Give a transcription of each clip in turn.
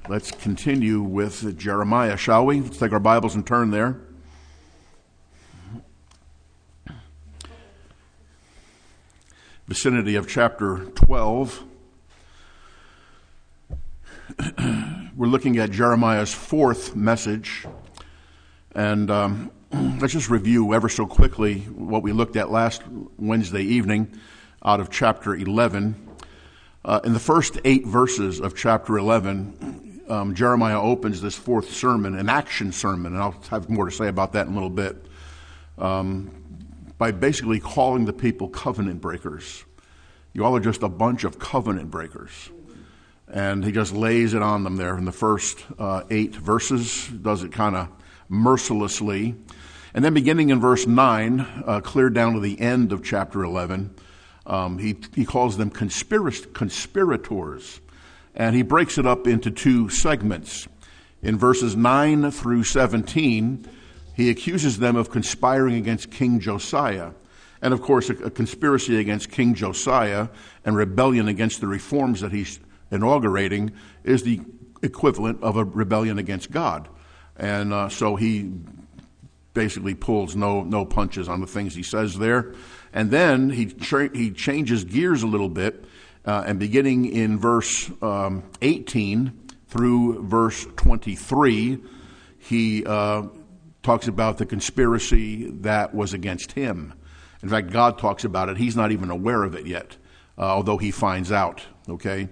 Let's continue with Jeremiah, shall we? Let's take our Bibles and turn there. Vicinity of chapter 12. We're looking at Jeremiah's fourth message. And let's just review ever so quickly what we looked at last Wednesday evening out of chapter 11. In the first 8 verses of chapter 11, Jeremiah opens this fourth sermon, an action sermon, and I'll have more to say about that in a little bit, by basically calling the people covenant breakers. You all are just a bunch of covenant breakers. And he just lays it on them there in the first 8 verses, does it kind of mercilessly. And then beginning in verse 9, clear down to the end of chapter 11, he calls them conspirators. And he breaks it up into 2 segments. In verses 9 through 17, he accuses them of conspiring against King Josiah. And of course, a conspiracy against King Josiah and rebellion against the reforms that he's inaugurating is the equivalent of a rebellion against God. And so he basically pulls no punches on the things he says there. And then he changes gears a little bit. And beginning in verse 18 through verse 23, he talks about the conspiracy that was against him. In fact, God talks about it. He's not even aware of it yet, although he finds out. Okay?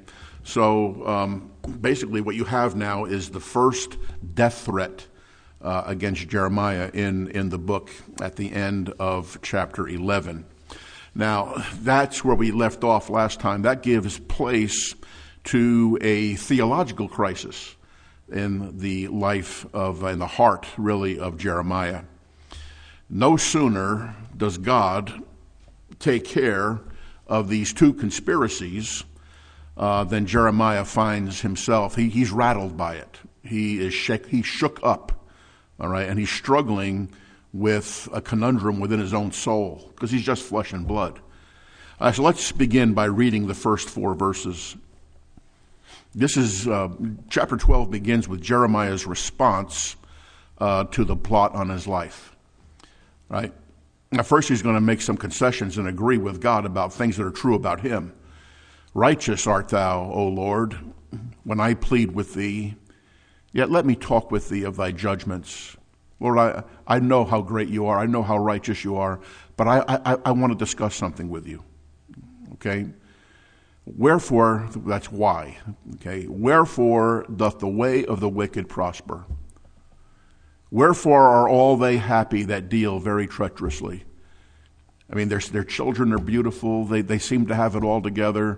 So basically what you have now is the first death threat against Jeremiah in the book at the end of chapter 11. Now, that's where we left off last time. That gives place to a theological crisis in the life of, in the heart, really, of Jeremiah. No sooner does God take care of these 2 conspiracies than Jeremiah finds himself. He's rattled by it. He's shook up, all right, and he's struggling with a conundrum within his own soul, because he's just flesh and blood. So let's begin by reading the first 4 verses. This is, chapter 12 begins with Jeremiah's response to the plot on his life. Right? Now first he's going to make some concessions and agree with God about things that are true about him. Righteous art thou, O Lord, when I plead with thee, yet let me talk with thee of thy judgments. Lord, I know how great you are. I know how righteous you are. But I want to discuss something with you. Okay? Wherefore, that's why. Okay? Wherefore doth the way of the wicked prosper? Wherefore are all they happy that deal very treacherously? I mean, their children are beautiful. They seem to have it all together.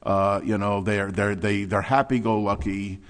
They're happy-go-lucky.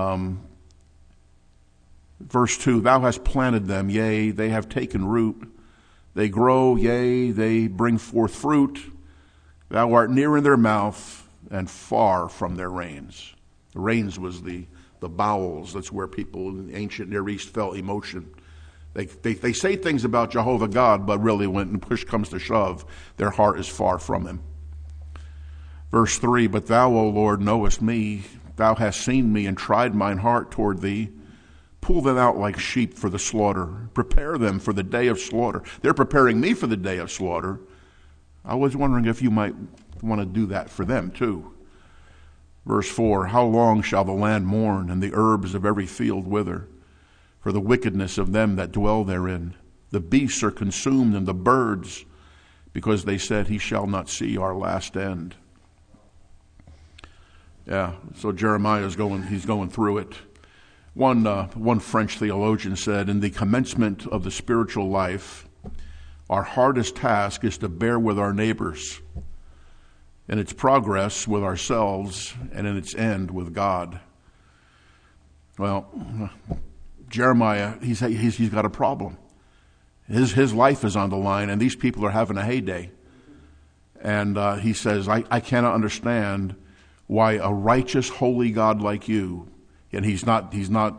Verse 2, thou hast planted them, yea, they have taken root. They grow, yea, they bring forth fruit. Thou art near in their mouth and far from their reins. The reins was the bowels. That's where people in the ancient Near East felt emotion. They say things about Jehovah God, but really when push comes to shove, their heart is far from him. Verse 3, but thou, O Lord, knowest me. Thou hast seen me and tried mine heart toward thee. Pull them out like sheep for the slaughter. Prepare them for the day of slaughter. They're preparing me for the day of slaughter. I was wondering if you might want to do that for them too. Verse 4, how long shall the land mourn and the herbs of every field wither? For the wickedness of them that dwell therein. The beasts are consumed and the birds, because they said, he shall not see our last end. Yeah, so Jeremiah's going through it. One French theologian said, in the commencement of the spiritual life, our hardest task is to bear with our neighbors, in its progress with ourselves, and in its end with God. Well, Jeremiah, he's got a problem. His life is on the line, and these people are having a heyday. And he says, I cannot understand why a righteous, holy God like you, and he's not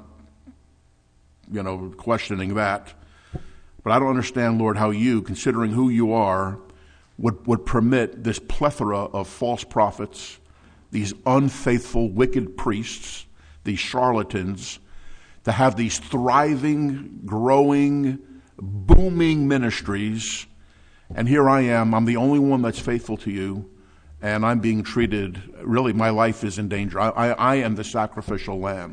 questioning that. But I don't understand, Lord, how you, considering who you are, would permit this plethora of false prophets, these unfaithful, wicked priests, these charlatans, to have these thriving, growing, booming ministries. And here I am. I'm the only one that's faithful to you. And I'm being treated, really, my life is in danger. I am the sacrificial lamb.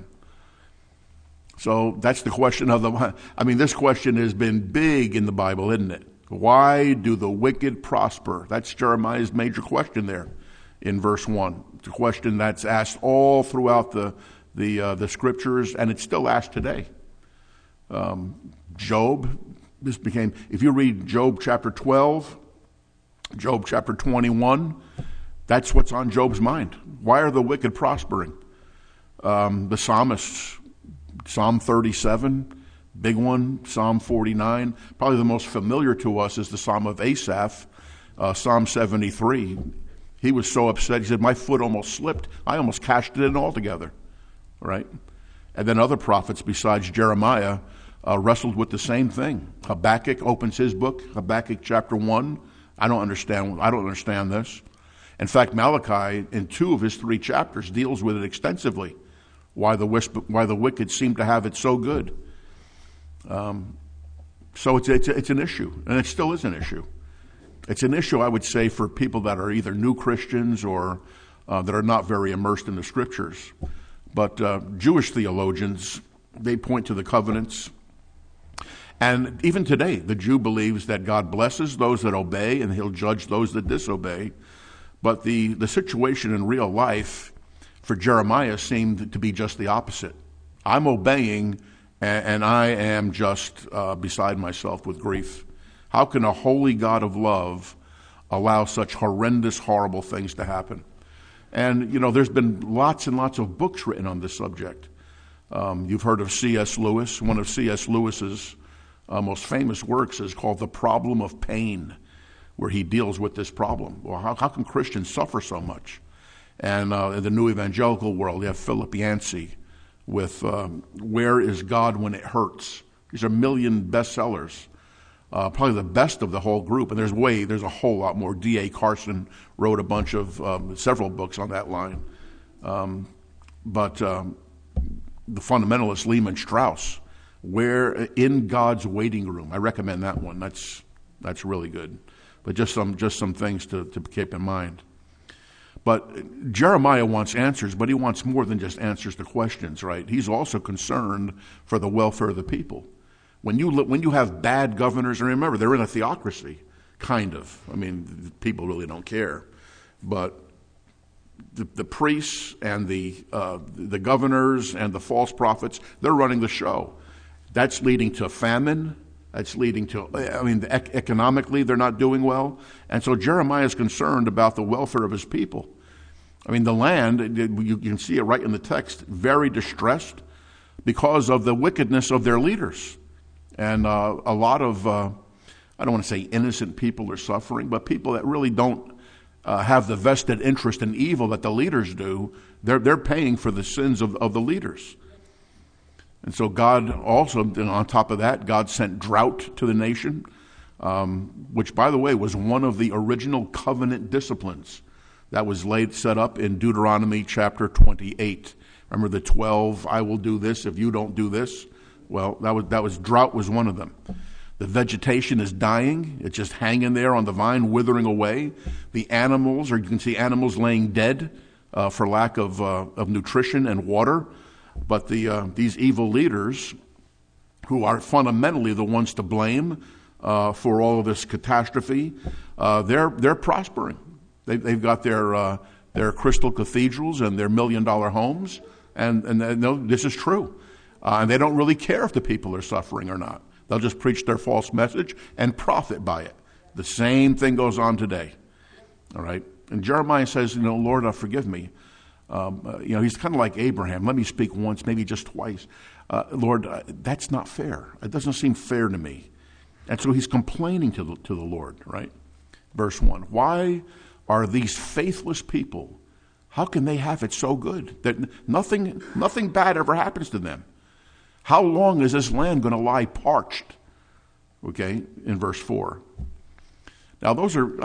So that's the question this question has been big in the Bible, isn't it? Why do the wicked prosper? That's Jeremiah's major question there in verse 1. It's a question that's asked all throughout the scriptures, and it's still asked today. Job, if you read Job chapter 12, Job chapter 21, that's what's on Job's mind. Why are the wicked prospering? The psalmists, Psalm 37, big one, Psalm 49. Probably the most familiar to us is the Psalm of Asaph, Psalm 73. He was so upset, he said, my foot almost slipped. I almost cashed it in altogether. Right? And then other prophets besides Jeremiah wrestled with the same thing. Habakkuk opens his book, Habakkuk chapter 1. I don't understand this. In fact, Malachi, in 2 of his 3 chapters, deals with it extensively, why the wicked seem to have it so good. So it's an issue, and it still is an issue. It's an issue, I would say, for people that are either new Christians or that are not very immersed in the Scriptures. But Jewish theologians, they point to the covenants. And even today, the Jew believes that God blesses those that obey and he'll judge those that disobey. But the situation in real life for Jeremiah seemed to be just the opposite. I'm obeying, and I am just beside myself with grief. How can a holy God of love allow such horrendous, horrible things to happen? And, there's been lots and lots of books written on this subject. You've heard of C.S. Lewis. One of C.S. Lewis's most famous works is called The Problem of Pain, where he deals with this problem. Well, how can Christians suffer so much? And in the New Evangelical world, you have Philip Yancey with Where is God When It Hurts? These are million bestsellers, probably the best of the whole group. And there's a whole lot more. D.A. Carson wrote a bunch of, several books on that line. But the fundamentalist Lehman Strauss, Where in God's Waiting Room. I recommend that one. That's really good. But just some things to keep in mind. But Jeremiah wants answers, but he wants more than just answers to questions, right? He's also concerned for the welfare of the people. When you have bad governors, and remember, they're in a theocracy, kind of. I mean, people really don't care. But the priests and the governors and the false prophets, they're running the show. That's leading to famine. That's leading to, economically they're not doing well. And so Jeremiah is concerned about the welfare of his people. The land, you can see it right in the text, very distressed because of the wickedness of their leaders. And a lot of, I don't want to say innocent people are suffering, but people that really don't have the vested interest in evil that the leaders do, they're paying for the sins of the leaders. And so God also, on top of that, God sent drought to the nation, which, by the way, was one of the original covenant disciplines that was set up in Deuteronomy chapter 28. Remember the 12, I will do this if you don't do this? Well, that was drought was one of them. The vegetation is dying. It's just hanging there on the vine, withering away. The animals, or you can see animals laying dead for lack of nutrition and water. But these evil leaders, who are fundamentally the ones to blame for all of this catastrophe, they're prospering. They've got their crystal cathedrals and their $1 million homes, and this is true. And they don't really care if the people are suffering or not. They'll just preach their false message and profit by it. The same thing goes on today. All right? And Jeremiah says, Lord, forgive me. He's kind of like Abraham. Let me speak once, maybe just twice. Lord, that's not fair. It doesn't seem fair to me. And so he's complaining to the Lord, right? Verse 1. Why are these faithless people, how can they have it so good that nothing bad ever happens to them? How long is this land going to lie parched? Okay, in verse 4. Now those are,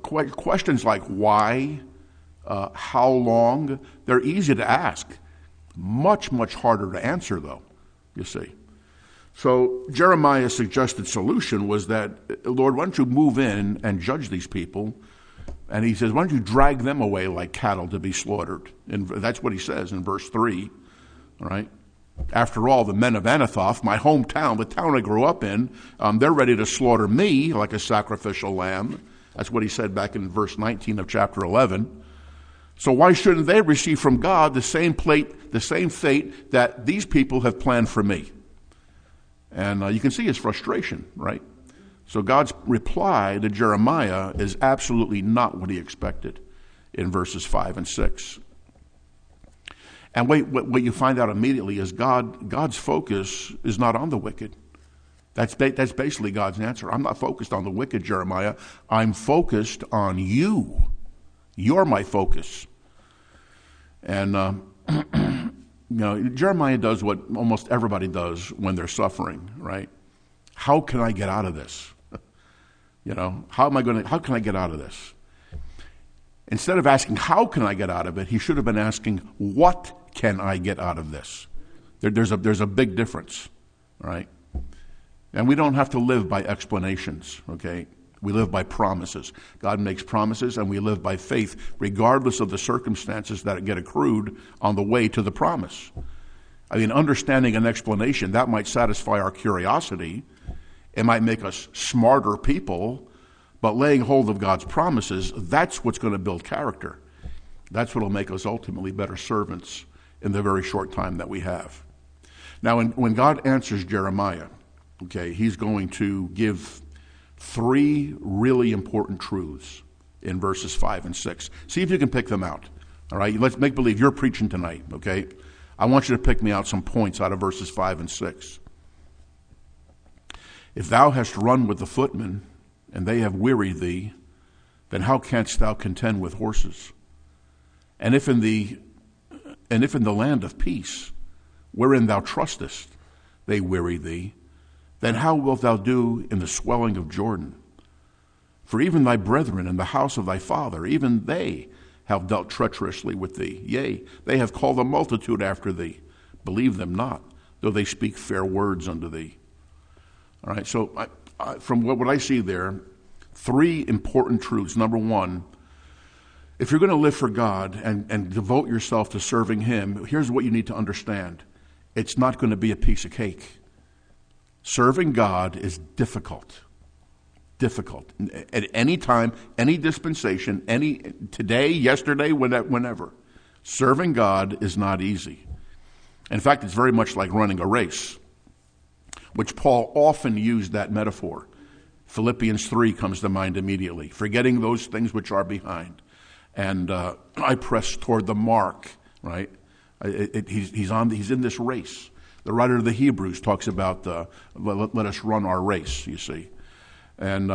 questions like why, how long, they're easy to ask. Much, much harder to answer, though, you see. So Jeremiah's suggested solution was that, Lord, why don't you move in and judge these people? And he says, why don't you drag them away like cattle to be slaughtered? And that's what he says in verse 3, all right? After all, the men of Anathoth, my hometown, the town I grew up in, they're ready to slaughter me like a sacrificial lamb. That's what he said back in verse 19 of chapter 11. So why shouldn't they receive from God the same fate that these people have planned for me? And you can see his frustration, right? So God's reply to Jeremiah is absolutely not what he expected in verses 5 and 6. And what you find out immediately is God's focus is not on the wicked. That's basically God's answer. I'm not focused on the wicked, Jeremiah. I'm focused on you. You're my focus. And Jeremiah does what almost everybody does when they're suffering, right? How can I get out of this? How can I get out of this? Instead of asking, how can I get out of it, he should have been asking, what can I get out of this? There's a big difference, right? And we don't have to live by explanations, okay? We live by promises. God makes promises, and we live by faith, regardless of the circumstances that get accrued on the way to the promise. I mean, understanding an explanation, that might satisfy our curiosity. It might make us smarter people, but laying hold of God's promises, that's what's going to build character. That's what will make us ultimately better servants in the very short time that we have. Now, when God answers Jeremiah, okay, he's going to give 3 really important truths in verses 5 and 6. See if you can pick them out. All right, let's make believe you're preaching tonight, okay? I want you to pick me out some points out of verses 5 and 6. If thou hast run with the footmen, and they have wearied thee, then how canst thou contend with horses? And if in the land of peace, wherein thou trustest, they weary thee, then how wilt thou do in the swelling of Jordan? For even thy brethren in the house of thy father, even they have dealt treacherously with thee. Yea, they have called a multitude after thee. Believe them not, though they speak fair words unto thee. All right, so from what I see there, 3 important truths. Number 1, if you're going to live for God and devote yourself to serving him, here's what you need to understand. It's not going to be a piece of cake. Serving God is difficult. Difficult. At any time, any dispensation, today, yesterday, whenever. Serving God is not easy. In fact, it's very much like running a race, which Paul often used that metaphor. Philippians 3 comes to mind immediately. Forgetting those things which are behind. And I press toward the mark, right? He's in this race. The writer of the Hebrews talks about let us run our race, you see. And,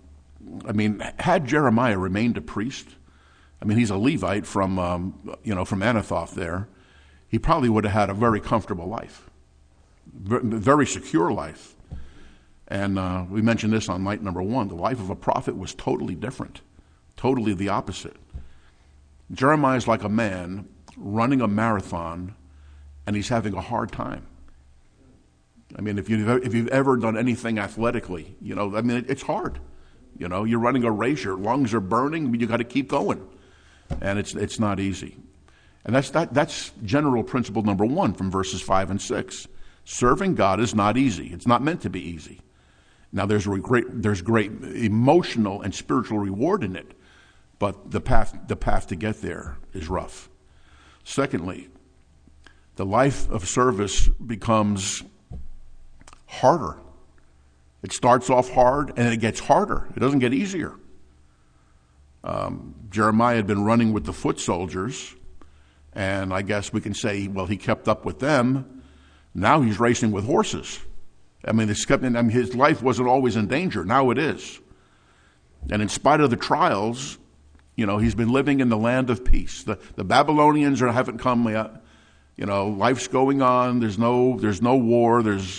had Jeremiah remained a priest, he's a Levite from Anathoth there, he probably would have had a very comfortable life, very secure life. And we mentioned this on night number 1. The life of a prophet was totally different, totally the opposite. Jeremiah is like a man running a marathon, and he's having a hard time. If you've ever done anything athletically, it's hard. You're running a race, your lungs are burning, you got to keep going, and it's not easy. And that's general principle number 1 from verses 5 and 6. Serving God is not easy. It's not meant to be easy. Now there's great emotional and spiritual reward in it, but the path to get there is rough. Secondly, the life of service becomes harder. It starts off hard and it gets harder. It doesn't get easier. Jeremiah had been running with the foot soldiers, and I guess we can say, well, he kept up with them. Now he's racing with horses. His life wasn't always in danger. Now it is. And in spite of the trials, he's been living in the land of peace. The Babylonians haven't come yet. Life's going on. There's no war. There's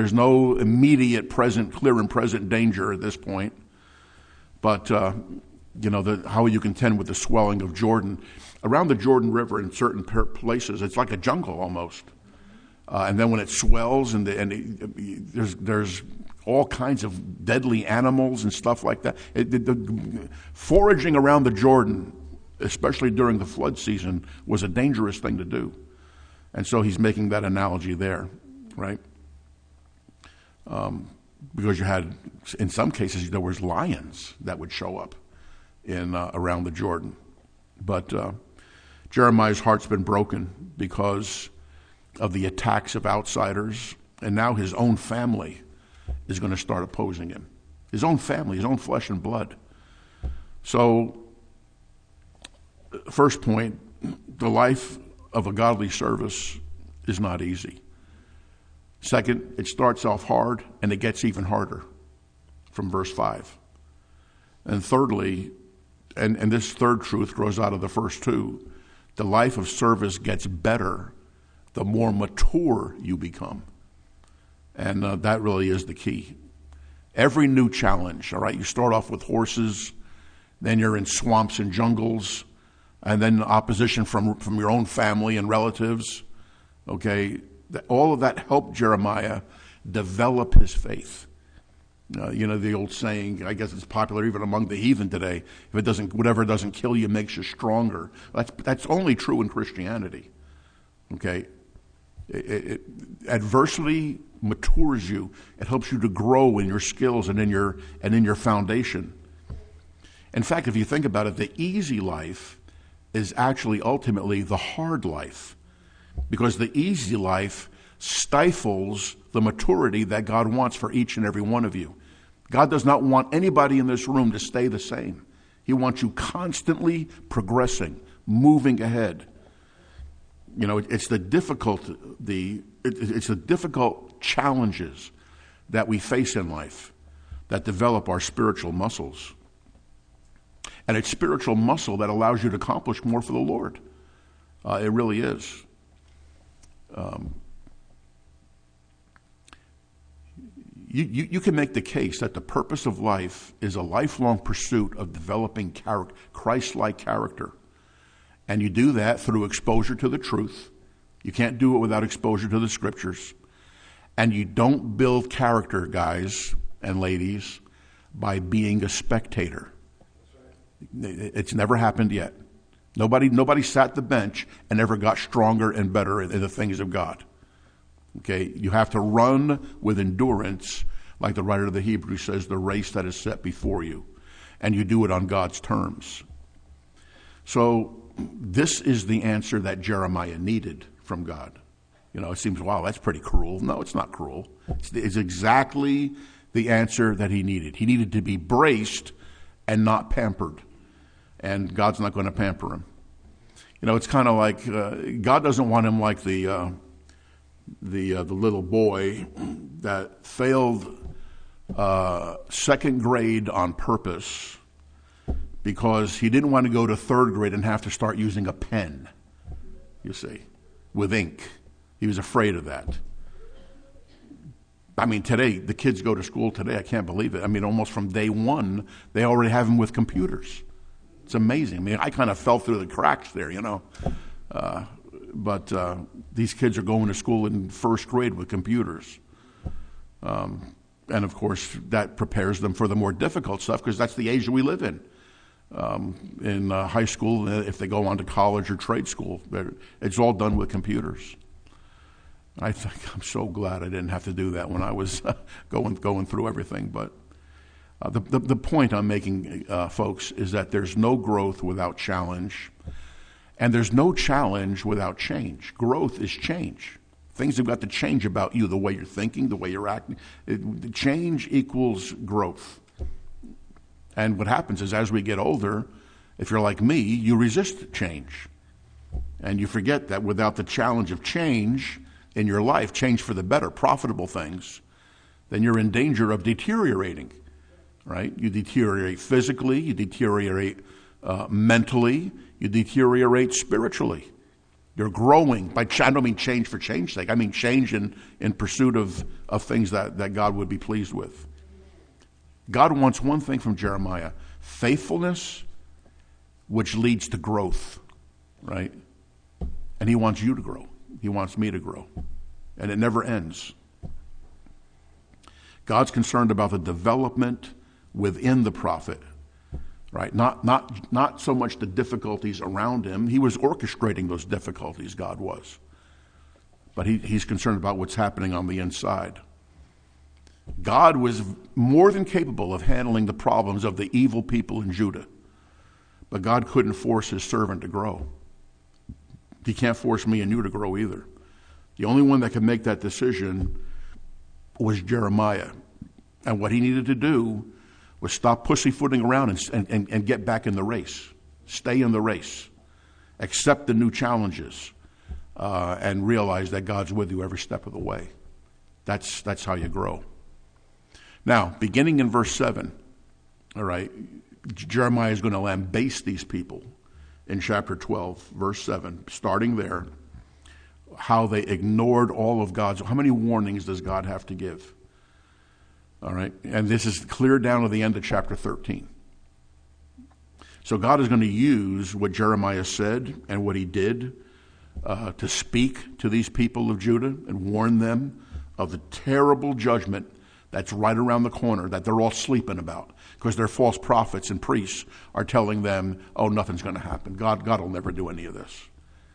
no immediate clear and present danger at this point. But how you contend with the swelling of Jordan. Around the Jordan River in certain places, it's like a jungle almost. And then when it swells there's all kinds of deadly animals and stuff like that. The foraging around the Jordan, especially during the flood season, was a dangerous thing to do. And so he's making that analogy there, right? Because you had, in some cases, there was lions that would show up in around the Jordan. But Jeremiah's heart's been broken because of the attacks of outsiders, and now his own family is going to start opposing him. His own family, his own flesh and blood. So, first point, the life of a godly service is not easy. Second, it starts off hard and it gets even harder from verse 5. And thirdly, and this third truth grows out of the first two, the life of service gets better the more mature you become. And that really is the key. Every new challenge, all right, you start off with horses, then you're in swamps and jungles, and then opposition from your own family and relatives, okay? All of that helped Jeremiah develop his faith. The old saying, I guess it's popular even among the heathen today, whatever doesn't kill you makes you stronger. That's only true in Christianity, okay? Adversity matures you. It helps you to grow in your skills and in your foundation. In fact, if you think about it, the easy life is actually ultimately the hard life, because the easy life stifles the maturity that God wants for each and every one of you. God does not want anybody in this room to stay the same. He wants you constantly progressing, moving ahead. It's the difficult challenges that we face in life that develop our spiritual muscles. And it's spiritual muscle that allows you to accomplish more for the Lord. It really is. You can make the case that the purpose of life is a lifelong pursuit of developing Christ-like character. And you do that through exposure to the truth. You can't do it without exposure to the scriptures. And you don't build character, guys and ladies, by being a spectator. It's never happened yet. Nobody sat the bench and ever got stronger and better in the things of God. Okay, you have to run with endurance, like the writer of the Hebrews says, the race that is set before you. And you do it on God's terms. So this is the answer that Jeremiah needed from God. It seems, wow, that's pretty cruel. No, it's not cruel. It's exactly the answer that he needed. He needed to be braced and not pampered. And God's not going to pamper him. It's kind of like God doesn't want him like the little boy that failed second grade on purpose because he didn't want to go to third grade and have to start using a pen, with ink. He was afraid of that. Today, the kids go to school today, I can't believe it. Almost from day one, they already have them with computers. It's amazing. I kind of fell through the cracks there, But these kids are going to school in first grade with computers. And, of course, that prepares them for the more difficult stuff because that's the age that we live in. In high school, if they go on to college or trade school, it's all done with computers. I think I'm so glad I didn't have to do that when I was going through everything. But the point I'm making, folks, is that there's no growth without challenge. And there's no challenge without change. Growth is change. Things have got to change about you, the way you're thinking, the way you're acting. Change equals growth. And what happens is as we get older, if you're like me, you resist change. And you forget that without the challenge of change in your life, change for the better, profitable things, then you're in danger of deteriorating, right? You deteriorate physically, you deteriorate mentally, you deteriorate spiritually. You're growing. I don't mean change for change's sake. I mean change in pursuit of things that God would be pleased with. God wants one thing from Jeremiah: faithfulness which leads to growth, right? And he wants you to grow. He wants me to grow. And it never ends. God's concerned about the development within the prophet, right? Not so much the difficulties around him. He was orchestrating those difficulties, God was. But he's concerned about what's happening on the inside. God was more than capable of handling the problems of the evil people in Judah. But God couldn't force his servant to grow. He can't force me and you to grow either. The only one that could make that decision was Jeremiah. And what he needed to do was stop pussyfooting around and get back in the race. Stay in the race. Accept the new challenges. And realize that God's with you every step of the way. That's how you grow. Now, beginning in verse 7, all right, Jeremiah is going to lambaste these people in chapter 12, verse 7, starting there, how they ignored all of God's. How many warnings does God have to give? All right, and this is clear down to the end of chapter 13. So God is going to use what Jeremiah said and what he did to speak to these people of Judah and warn them of the terrible judgment that's right around the corner that they're all sleeping about because their false prophets and priests are telling them, oh, nothing's going to happen. God will never do any of this.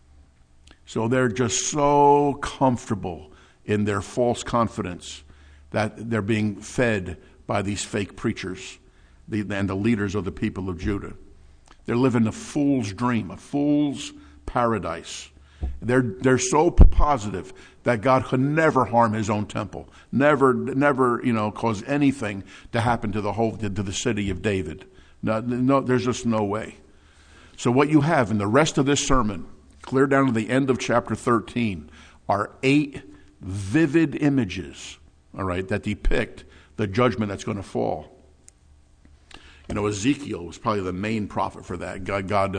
So they're just so comfortable in their false confidence that they're being fed by these fake preachers and the leaders of the people of Judah. They're living a fool's dream, a fool's paradise. They're so positive that God could never harm his own temple, never, cause anything to happen to the city of David. No, there's just no way. So what you have in the rest of this sermon, clear down to the end of chapter 13, are 8 vivid images, all right, that depict the judgment that's going to fall. Ezekiel was probably the main prophet for that. God,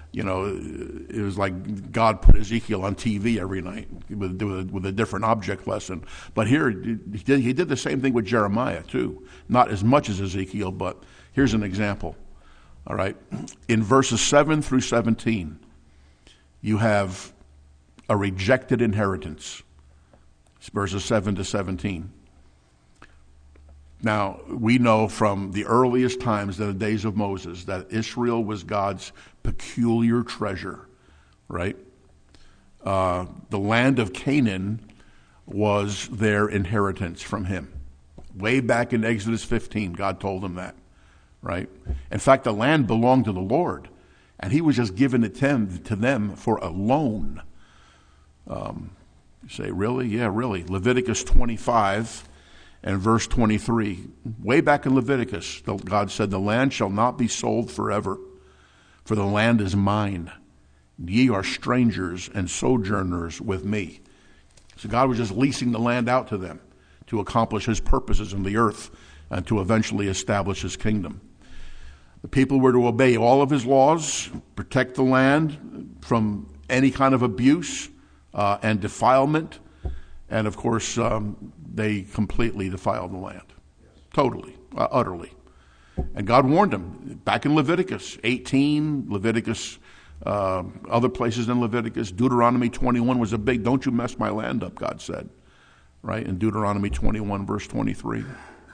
it was like God put Ezekiel on TV every night with a different object lesson. But here, he did the same thing with Jeremiah, too. Not as much as Ezekiel, but here's an example. All right. In verses 7 through 17, you have a rejected inheritance. It's verses 7 to 17. Now, we know from the earliest times, the days of Moses, that Israel was God's peculiar treasure, right? The land of Canaan was their inheritance from him. Way back in Exodus 15, God told them that, right? In fact, the land belonged to the Lord, and he was just giving it to them for a loan. You say, really? Yeah, really. Leviticus 25 and verse 23. Way back in Leviticus, God said, the land shall not be sold forever, for the land is mine. Ye are strangers and sojourners with me. So God was just leasing the land out to them to accomplish his purposes in the earth and to eventually establish his kingdom. The people were to obey all of his laws, protect the land from any kind of abuse and defilement. And of course, they completely defiled the land. Totally, utterly. And God warned them back in Leviticus 18, Leviticus, other places in Leviticus. Deuteronomy 21 was a big, don't you mess my land up, God said. Right? In Deuteronomy 21, verse 23.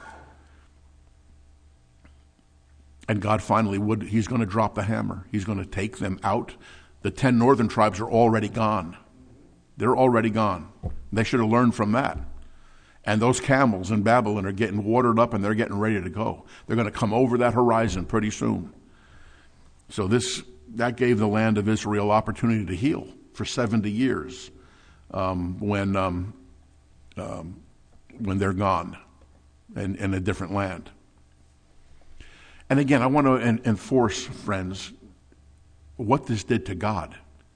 And God finally he's going to drop the hammer. He's going to take them out. The 10 northern tribes are already gone. They're already gone. They should have learned from that. And those camels in Babylon are getting watered up and they're getting ready to go. They're going to come over that horizon pretty soon. So that gave the land of Israel opportunity to heal for 70 years when they're gone in a different land. And again, I want to enforce, friends, what this did to God.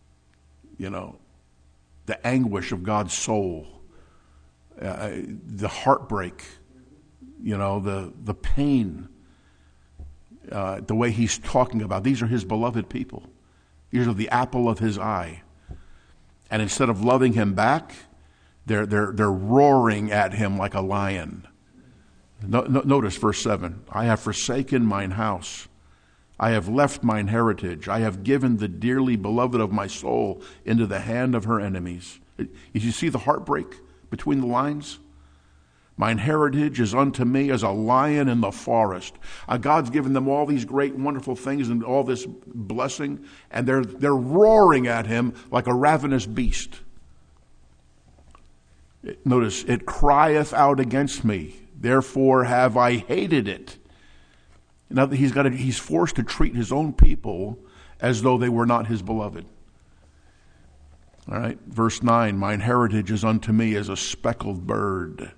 The anguish of God's soul, the heartbreak, the pain, the way he's talking about. These are his beloved people. These are the apple of his eye. And instead of loving him back, they're roaring at him like a lion. Notice verse 7. I have forsaken mine house. I have left mine heritage. I have given the dearly beloved of my soul into the hand of her enemies. You see the heartbreak between the lines? Mine heritage is unto me as a lion in the forest. God's given them all these great, wonderful things and all this blessing, and they're roaring at him like a ravenous beast. Notice, it crieth out against me, therefore have I hated it. Now he's forced to treat his own people as though they were not his beloved. All right, verse 9, mine heritage is unto me as a speckled bird.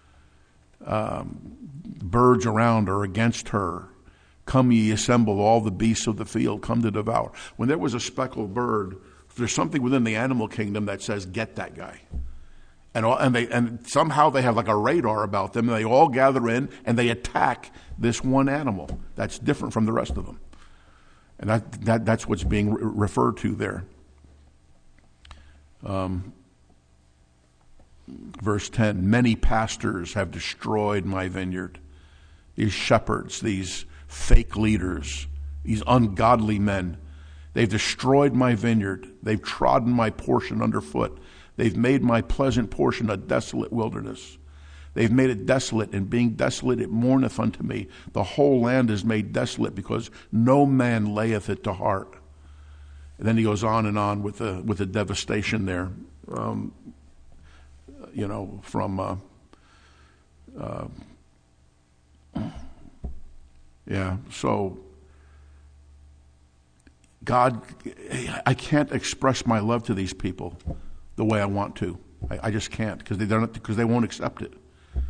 Birds around are against her. Come ye assemble, all the beasts of the field, come to devour. When there was a speckled bird, there's something within the animal kingdom that says, get that guy. And somehow they have like a radar about them, and they all gather in and they attack this one animal that's different from the rest of them. And that's what's being referred to there. Verse 10, many pastors have destroyed my vineyard. These shepherds, these fake leaders, these ungodly men, they've destroyed my vineyard. They've trodden my portion underfoot. They've made my pleasant portion a desolate wilderness. They've made it desolate, and being desolate it mourneth unto me. The whole land is made desolate, because no man layeth it to heart. And then he goes on and on with the devastation there. So God, I can't express my love to these people the way I want to. I just can't, because they won't accept it.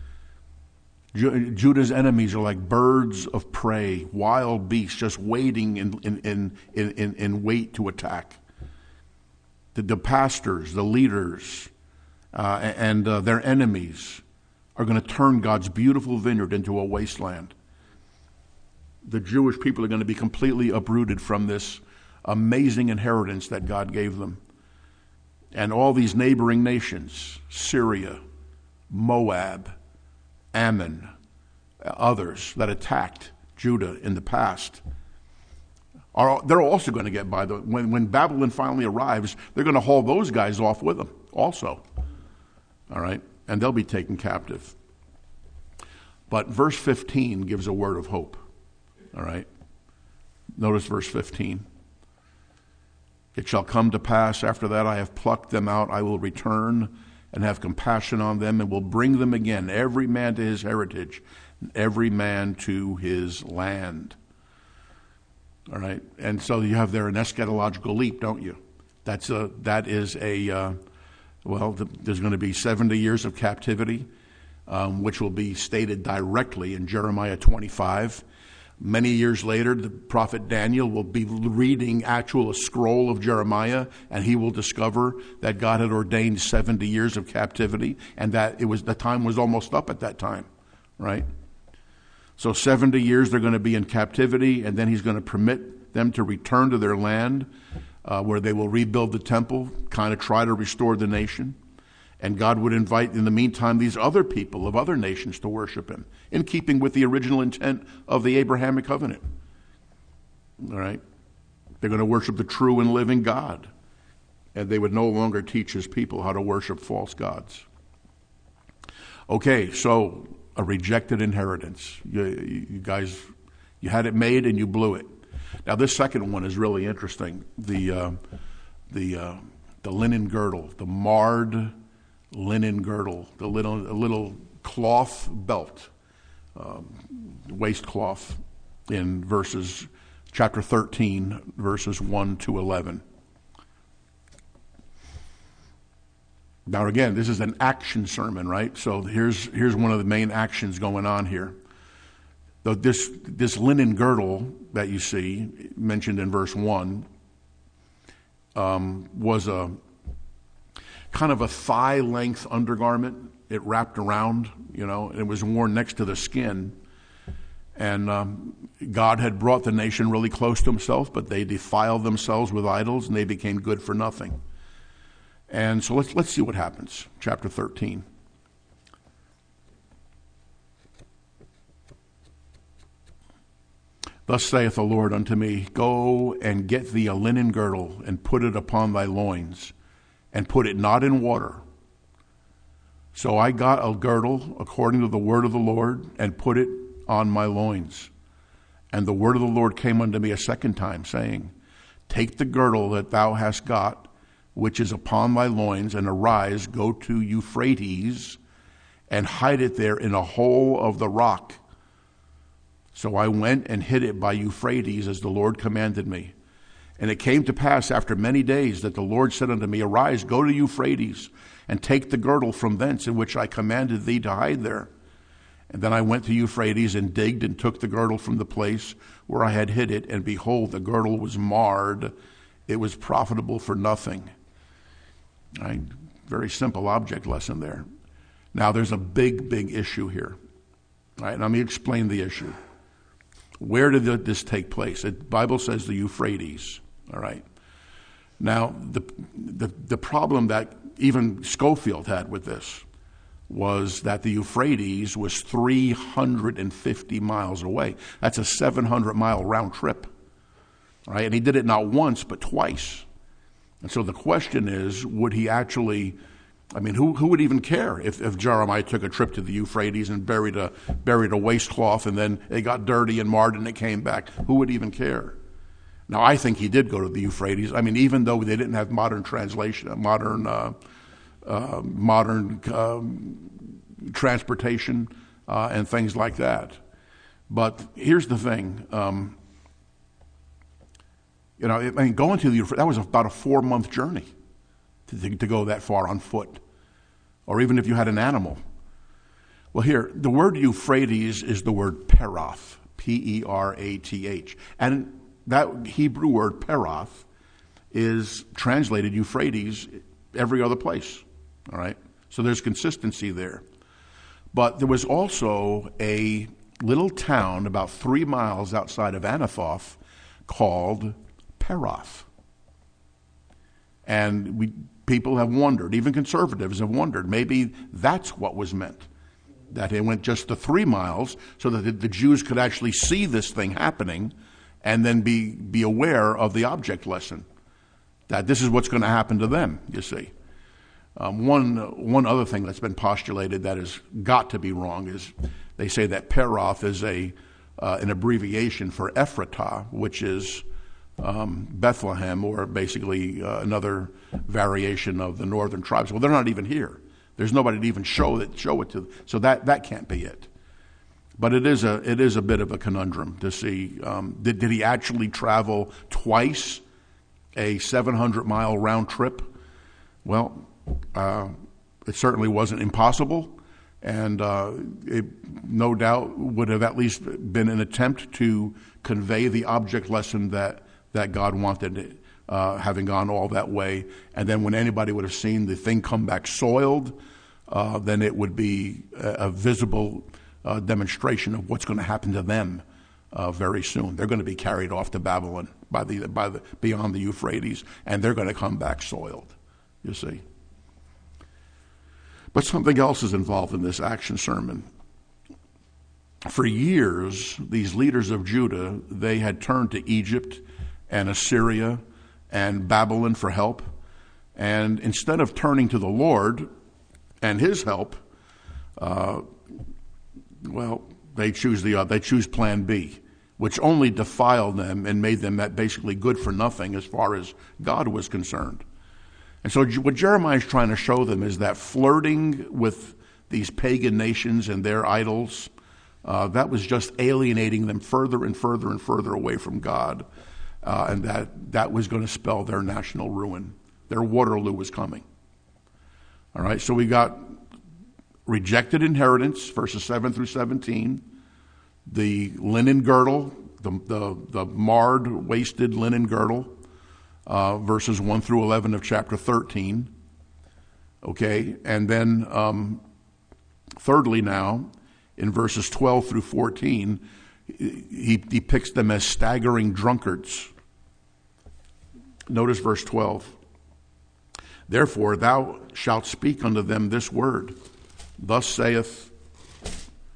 Judah's enemies are like birds of prey, wild beasts, just waiting in wait to attack. The pastors, the leaders, and their enemies are going to turn God's beautiful vineyard into a wasteland. The Jewish people are going to be completely uprooted from this amazing inheritance that God gave them. And all these neighboring nations, Syria, Moab, Ammon, others that attacked Judah in the past, they're also going to get by. When Babylon finally arrives, they're going to haul those guys off with them also. All right? And they'll be taken captive. But verse 15 gives a word of hope. All right? Notice verse 15. It shall come to pass after that I have plucked them out, I will return and have compassion on them, and will bring them again, every man to his heritage, every man to his land. All right? And so you have there an eschatological leap, don't you? There's going to be 70 years of captivity, which will be stated directly in Jeremiah 25. Many years later, the prophet Daniel will be reading a scroll of Jeremiah, and he will discover that God had ordained 70 years of captivity, and that the time was almost up at that time, right? So 70 years they're going to be in captivity, and then he's going to permit them to return to their land, where they will rebuild the temple, kind of try to restore the nation. And God would invite, in the meantime, these other people of other nations to worship him, in keeping with the original intent of the Abrahamic covenant. All right? They're going to worship the true and living God. And they would no longer teach his people how to worship false gods. Okay, so a rejected inheritance. You guys, you had it made and you blew it. Now this second one is really interesting. The linen girdle, the marred linen girdle, a little cloth belt, waistcloth, in chapter 13, verses 1 to 11. Now again, this is an action sermon, right? So here's one of the main actions going on here. This linen girdle that you see mentioned in verse 1 was a kind of a thigh-length undergarment. It wrapped around, and it was worn next to the skin. And God had brought the nation really close to himself, but they defiled themselves with idols, and they became good for nothing. And so let's see what happens. Chapter 13. Thus saith the Lord unto me, Go and get thee a linen girdle, and put it upon thy loins, and put it not in water. So I got a girdle according to the word of the Lord, and put it on my loins. And the word of the Lord came unto me a second time, saying, Take the girdle that thou hast got, which is upon thy loins, and arise, go to Euphrates, and hide it there in a hole of the rock. So I went and hid it by Euphrates, as the Lord commanded me. And it came to pass after many days that the Lord said unto me, Arise, go to Euphrates, and take the girdle from thence, in which I commanded thee to hide there. And then I went to Euphrates, and digged, and took the girdle from the place where I had hid it. And behold, the girdle was marred. It was profitable for nothing. Right? Very simple object lesson there. Now, there's a big issue here. Right? And let me explain the issue. Where did this take place? The Bible says the Euphrates. All right. Now, the problem that even Scofield had with this was that the Euphrates was 350 miles away. That's a 700-mile round trip. All right. And he did it not once, but twice. And so the question is, would he actually... who would even care if Jeremiah took a trip to the Euphrates and buried a waistcloth, and then it got dirty and marred and it came back? Who would even care? Now, I think he did go to the Euphrates. Even though they didn't have modern translation, modern transportation and things like that. But here's the thing. Going to the Euphrates, that was about a 4-month journey to go that far on foot, or even if you had an animal. Well, here, the word Euphrates is the word Perath, P-E-R-A-T-H. And that Hebrew word Perath is translated Euphrates every other place, all right? So there's consistency there. But there was also a little town about 3 miles outside of Anathoth called Perath. And people have wondered, even conservatives have wondered, maybe that's what was meant. That it went just to 3 miles so that the Jews could actually see this thing happening and then be aware of the object lesson. That this is what's going to happen to them, you see. One other thing that's been postulated that has got to be wrong is they say that Perath is an abbreviation for Ephratah, which is Bethlehem, or basically another variation of the northern tribes. Well, they're not even here. There's nobody to even show it to. So that can't be it. But it is a bit of a conundrum to see. Did he actually travel twice a 700-mile round trip? Well, it certainly wasn't impossible, and it no doubt would have at least been an attempt to convey the object lesson that God wanted, having gone all that way. And then when anybody would have seen the thing come back soiled, then it would be a visible demonstration of what's going to happen to them very soon. They're going to be carried off to Babylon beyond the Euphrates, and they're going to come back soiled, you see. But something else is involved in this action sermon. For years, these leaders of Judah, they had turned to Egypt and Assyria and Babylon for help. And instead of turning to the Lord and his help, they choose plan B, which only defiled them and made them basically good for nothing as far as God was concerned. And so what Jeremiah is trying to show them is that flirting with these pagan nations and their idols, that was just alienating them further and further and further away from God, and that was going to spell their national ruin. Their Waterloo was coming. All right, so we got rejected inheritance, verses 7 through 17, the linen girdle, the marred, wasted linen girdle, verses 1 through 11 of chapter 13. Okay, and then thirdly now, in verses 12 through 14, he depicts them as staggering drunkards. Notice verse 12. Therefore thou shalt speak unto them this word. Thus saith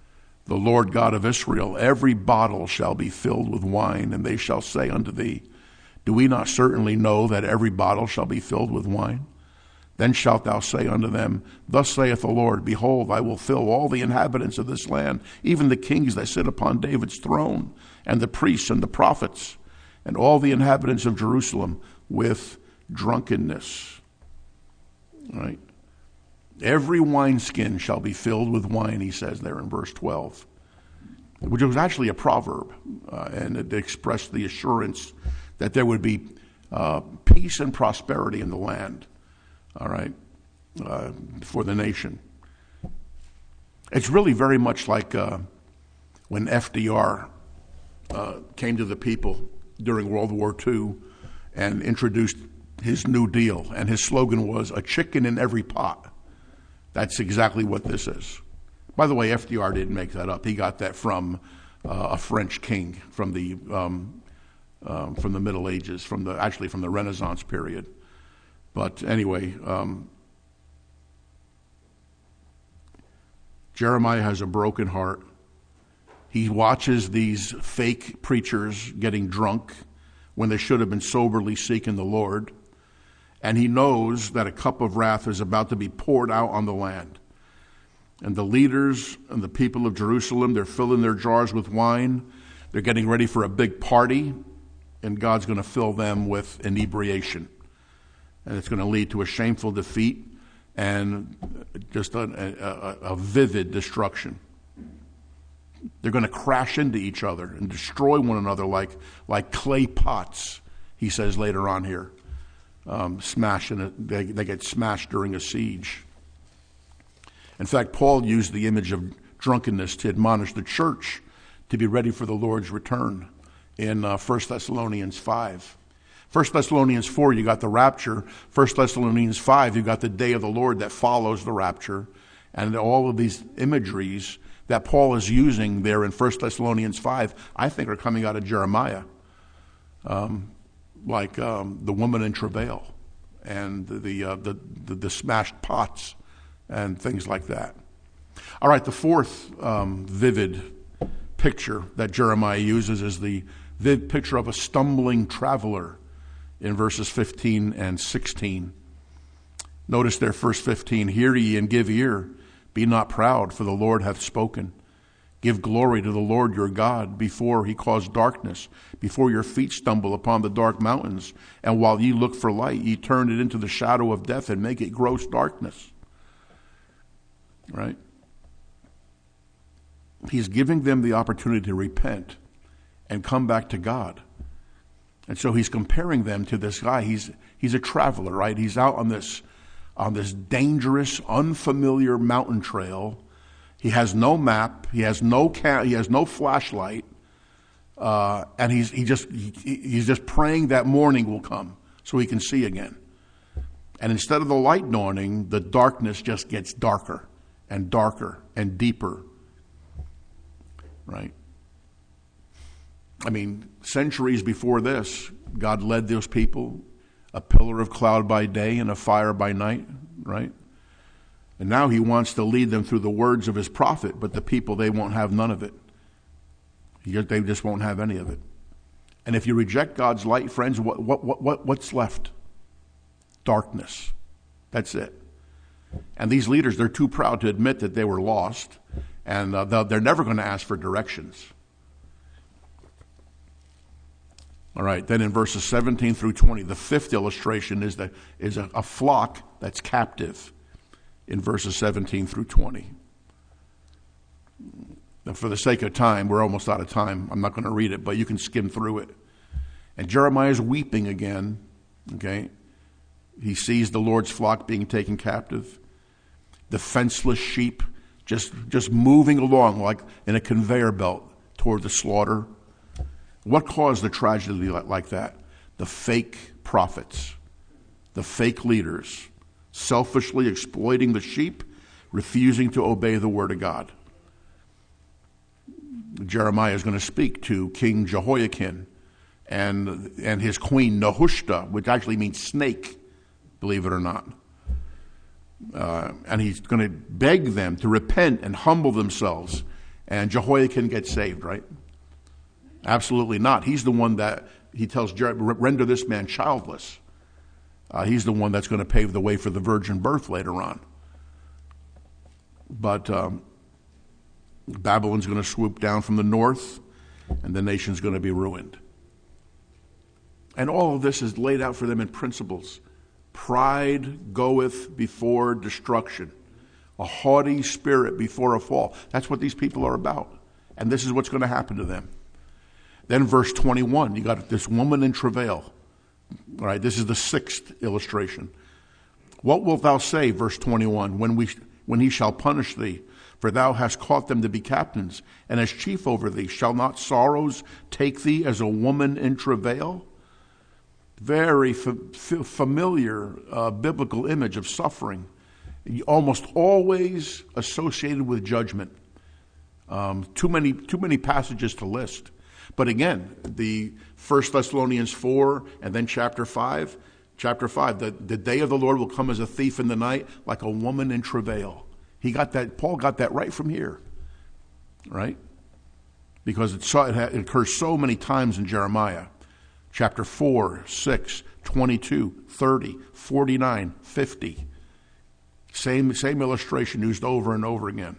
the Lord God of Israel, every bottle shall be filled with wine, and they shall say unto thee, do we not certainly know that every bottle shall be filled with wine? Then shalt thou say unto them, thus saith the Lord, behold, I will fill all the inhabitants of this land, even the kings that sit upon David's throne, and the priests and the prophets, and all the inhabitants of Jerusalem with drunkenness. Right? Every wineskin shall be filled with wine, he says there in verse 12, which was actually a proverb, and it expressed the assurance that there would be peace and prosperity in the land, all right, for the nation. It's really very much like when FDR came to the people during World War II and introduced his New Deal, and his slogan was, a chicken in every pot. That's exactly what this is. By the way, FDR didn't make that up. He got that from a French king from the Middle Ages, from the Renaissance period. But anyway, Jeremiah has a broken heart. He watches these fake preachers getting drunk when they should have been soberly seeking the Lord. And he knows that a cup of wrath is about to be poured out on the land. And the leaders and the people of Jerusalem, they're filling their jars with wine. They're getting ready for a big party. And God's going to fill them with inebriation. And it's going to lead to a shameful defeat and just a vivid destruction. They're going to crash into each other and destroy one another like clay pots, he says later on here. They get smashed during a siege. In fact, Paul used the image of drunkenness to admonish the church to be ready for the Lord's return in 1 Thessalonians 5. 1 Thessalonians 4, you got the rapture. 1 Thessalonians 5, you got the day of the Lord that follows the rapture. And all of these imageries that Paul is using there in 1 Thessalonians 5, I think are coming out of Jeremiah. Like the woman in travail and the smashed pots and things like that. All right, the fourth vivid picture that Jeremiah uses is the vivid picture of a stumbling traveler in verses 15 and 16. Notice there, verse 15, hear ye and give ear, be not proud, for the Lord hath spoken. Give glory to the Lord your God before he cause darkness, before your feet stumble upon the dark mountains. And while ye look for light, ye turn it into the shadow of death and make it gross darkness. Right? He's giving them the opportunity to repent and come back to God. And so he's comparing them to this guy. He's a traveler, right? He's out on this dangerous, unfamiliar mountain trail. He has no map. He has no flashlight, and he's just praying that morning will come so he can see again. And instead of the light dawning, the darkness just gets darker and darker and deeper. Right? I mean, centuries before this, God led those people, a pillar of cloud by day and a fire by night, right? And now he wants to lead them through the words of his prophet, but the people, they won't have none of it. They just won't have any of it. And if you reject God's light, friends, what's left? Darkness. That's it. And these leaders, they're too proud to admit that they were lost, and they're never going to ask for directions. All right, then in verses 17 through 20, the fifth illustration is a flock that's captive in verses 17 through 20. Now, for the sake of time, we're almost out of time. I'm not going to read it, but you can skim through it. And Jeremiah is weeping again, okay? He sees the Lord's flock being taken captive. The fenceless sheep just moving along like in a conveyor belt toward the slaughter. What caused the tragedy like that? The fake prophets, the fake leaders, selfishly exploiting the sheep, refusing to obey the word of God. Jeremiah is going to speak to King Jehoiakim and his queen Nehushta, which actually means snake, believe it or not. And he's going to beg them to repent and humble themselves And Jehoiakim gets saved, right? Absolutely not. He's the one that he tells Jeremiah, render this man childless. He's the one that's going to pave the way for the virgin birth later on. But Babylon's going to swoop down from the north, and the nation's going to be ruined. And all of this is laid out for them in principles. Pride goeth before destruction. A haughty spirit before a fall. That's what these people are about. And this is what's going to happen to them. Then verse 21, you got this woman in travail. All right, this is the sixth illustration. What wilt thou say, verse 21, when he shall punish thee? For thou hast caught them to be captains, and as chief over thee. Shall not sorrows take thee as a woman in travail? Very familiar biblical image of suffering, almost always associated with judgment. Too many passages to list. But again, the 1 Thessalonians 4 and then chapter 5, the day of the Lord will come as a thief in the night, like a woman in travail. Paul got that right from here, right? Because it occurs so many times in Jeremiah. Chapter 4, 6, 22, 30, 49, 50. Same illustration used over and over again.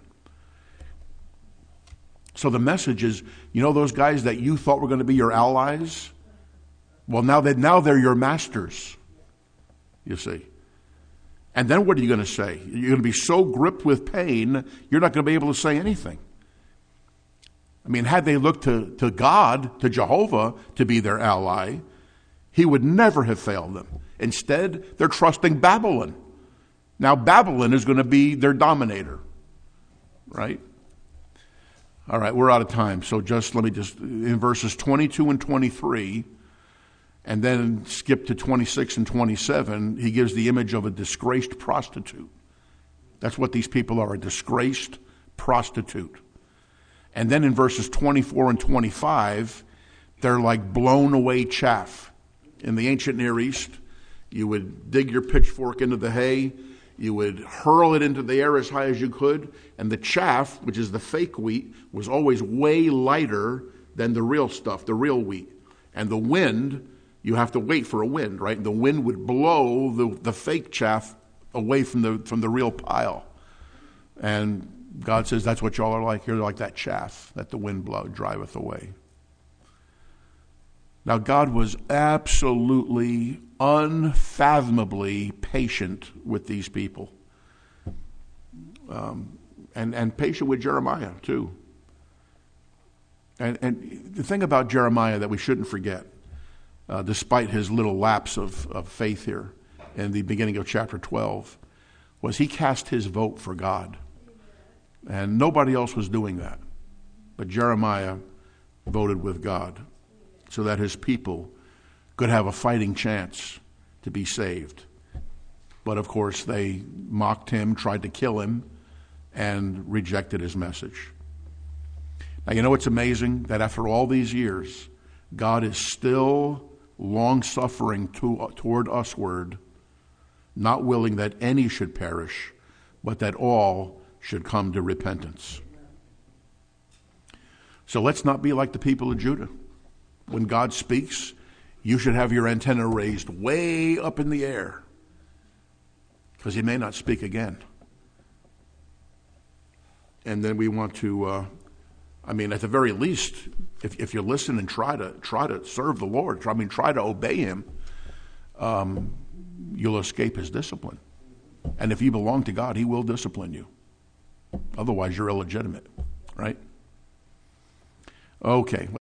So the message is, those guys that you thought were going to be your allies, well, now they're your masters, you see. And then what are you going to say? You're going to be so gripped with pain, you're not going to be able to say anything. I mean, had they looked to God, to Jehovah, to be their ally, he would never have failed them. Instead, they're trusting Babylon. Now, Babylon is going to be their dominator, right? All right, we're out of time, so in verses 22 and 23, and then skip to 26 and 27, he gives the image of a disgraced prostitute. That's what these people are, a disgraced prostitute. And then in verses 24 and 25, they're like blown away chaff. In the ancient Near East, you would dig your pitchfork into the hay, you would hurl it into the air as high as you could, and the chaff, which is the fake wheat, was always way lighter than the real stuff, the real wheat. And the wind, you have to wait for a wind, right? The wind would blow the fake chaff away from the real pile. And God says, that's what y'all are like. You're like that chaff that the wind driveth away. Now, God was absolutely, unfathomably patient with these people. And patient with Jeremiah, too. And the thing about Jeremiah that we shouldn't forget, despite his little lapse of faith here in the beginning of chapter 12, was he cast his vote for God. And nobody else was doing that. But Jeremiah voted with God so that his people could have a fighting chance to be saved. But of course, they mocked him, tried to kill him, and rejected his message. Now, it's amazing that after all these years, God is still long-suffering toward usward, not willing that any should perish, but that all should come to repentance. So let's not be like the people of Judah. When God speaks, you should have your antenna raised way up in the air, because he may not speak again. And then we want to, at the very least, if you listen and try to serve the Lord, try to obey him, you'll escape his discipline. And if you belong to God, he will discipline you. Otherwise, you're illegitimate, right? Okay.